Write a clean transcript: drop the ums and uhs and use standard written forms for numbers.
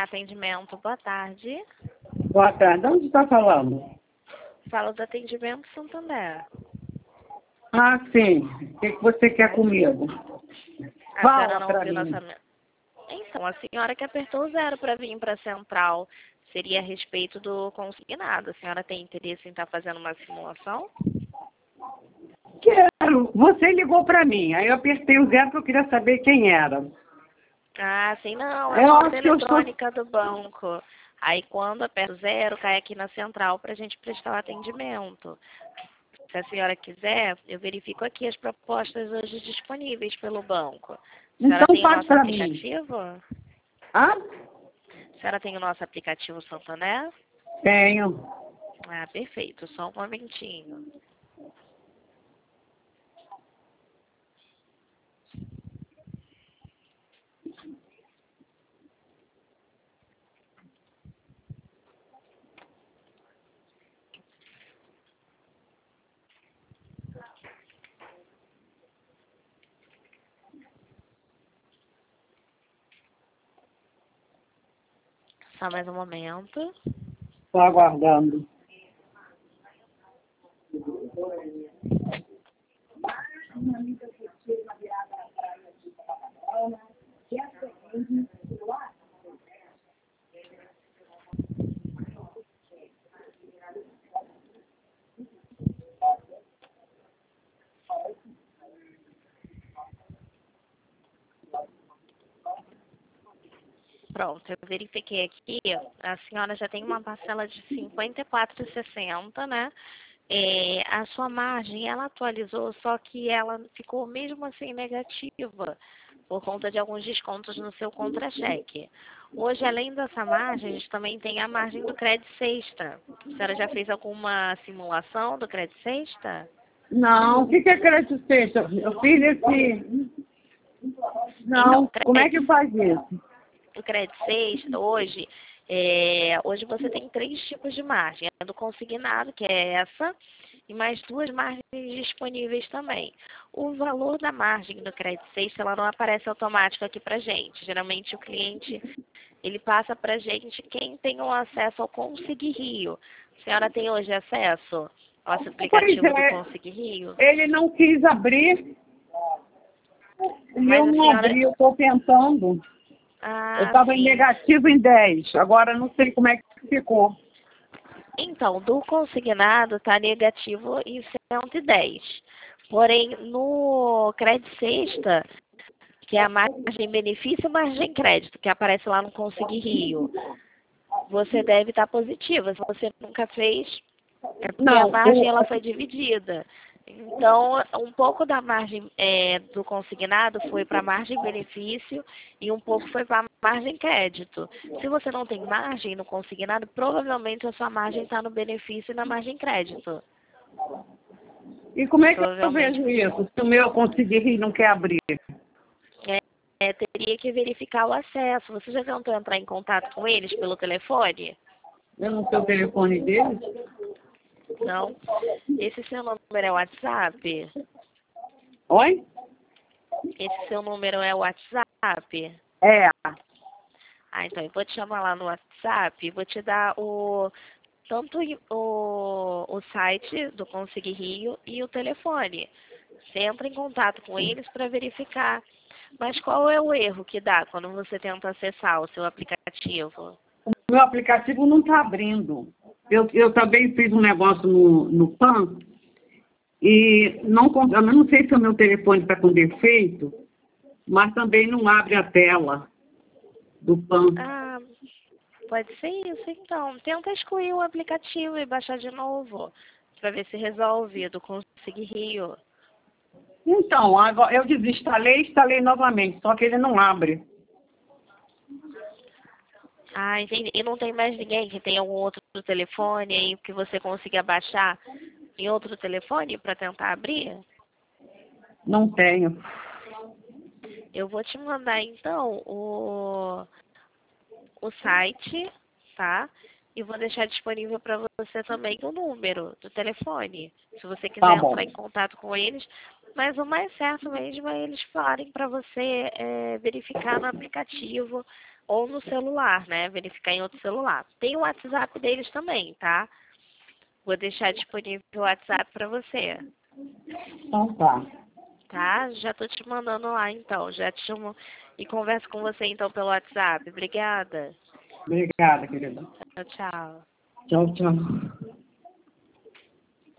Atendimento, boa tarde. Boa tarde. De onde está falando? Falo do atendimento Santander. Ah, sim. O que você quer comigo? A Fala senhora não pra ouviu mim. nossa... Então, a senhora que apertou o 0 para vir para a central seria a respeito do consignado. A senhora tem interesse em estar fazendo uma simulação? Quero. Você ligou pra mim. Aí eu apertei o 0 porque eu queria saber quem era. Ah, sim, não. É Eu a conta acho que eu estou... eletrônica do banco. Aí, quando aperta o 0, cai aqui na central para a gente prestar o atendimento. Se a senhora quiser, eu verifico aqui as propostas hoje disponíveis pelo banco. A senhora Então tem o faz nosso pra mim. aplicativo? Ah? A senhora tem o nosso aplicativo Santander? Tenho. Ah, perfeito. Só um momentinho. Só mais um momento. Estou aguardando. Pronto, eu verifiquei aqui. A senhora já tem uma parcela de R$ 54,60, né? A sua margem, ela atualizou, só que ela ficou mesmo assim negativa, por conta de alguns descontos no seu contra-cheque. Hoje, além dessa margem, a gente também tem a margem do crédito sexta. A senhora já fez alguma simulação do crédito sexta? Não. O que é crédito sexta? Eu fiz esse... Então, Não. Como é que faz isso? o crédito sexta, hoje você tem 3 tipos de margem. A do consignado, que é essa, e mais 2 margens disponíveis também. O valor da margem do crédito sexta, ela não aparece automático aqui pra gente. Geralmente o cliente, ele passa pra gente quem tem o acesso ao Consig Rio. A senhora tem hoje acesso ao nosso Pois aplicativo do é. Consig Rio? Ele não quis abrir. O meu Mas a não senhora... abriu. Eu estou tentando. Eu Ah, estava em sim. negativo em 10. Agora não sei como é que ficou. Então, do consignado está negativo em 110. Porém, no crédito sexta, que é a margem benefício e margem crédito, que aparece lá no Consig Rio, você deve estar positiva. Se você nunca fez, é porque a Não, margem ela foi dividida. Então, um pouco da margem do consignado foi para margem benefício e um pouco foi para margem crédito. Se você não tem margem no consignado, provavelmente a sua margem está no benefício e na margem crédito. e como é que eu Provavelmente. vejo isso? Se o meu conseguir e não quer abrir? Teria que verificar o acesso. Você já tentou entrar em contato com eles pelo telefone? Eu não sei o telefone deles? Não? Esse seu número é WhatsApp? Oi? Esse seu número é WhatsApp? É. Ah, então eu vou te chamar lá no WhatsApp, vou te dar tanto o site do Consig Rio e o telefone. Você entra em contato com eles para verificar. Mas qual é o erro que dá quando você tenta acessar o seu aplicativo? O meu aplicativo não está abrindo. Eu também fiz um negócio no PAN e eu não sei se o meu telefone está com defeito, mas também não abre a tela do PAN. Ah, pode ser isso então. Tenta excluir o aplicativo e baixar de novo para ver se resolve do Consig Rio. Então, agora eu desinstalei e instalei novamente, só que ele não abre. Ah, entendi. E não tem mais ninguém que tenha algum outro telefone aí que você consiga baixar em outro telefone para tentar abrir? Não tenho. Eu vou te mandar então o site, tá? E vou deixar disponível para você também o número do telefone, se você Tá quiser bom. entrar em contato com eles. Mas o mais certo mesmo é eles falarem para você verificar no aplicativo ou no celular, né? Verificar em outro celular. Tem o WhatsApp deles também, tá? Vou deixar disponível o WhatsApp para você. Então tá. Tá? Já tô te mandando lá, então. Já te chamo e converso com você, então, pelo WhatsApp. Obrigada. Obrigada, querida. Tchau, tchau. Tchau, tchau.